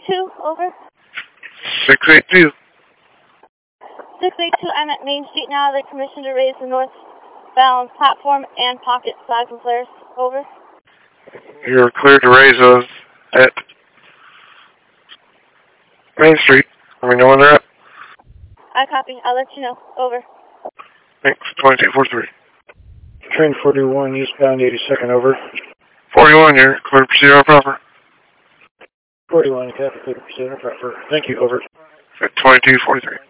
682, over. 682. 682, I'm at Main Street now. They're permission to raise the northbound platform and pocket flags and flares, over. You're cleared to raise those at Main Street. Let me know when they're at. I copy. I'll let you know. Over. Thanks. 2243. Train 41, eastbound 82nd, over. 41, you're clear to proceed on proper. 41, copy, clear to proceed on proper. Thank you, over. At 2243.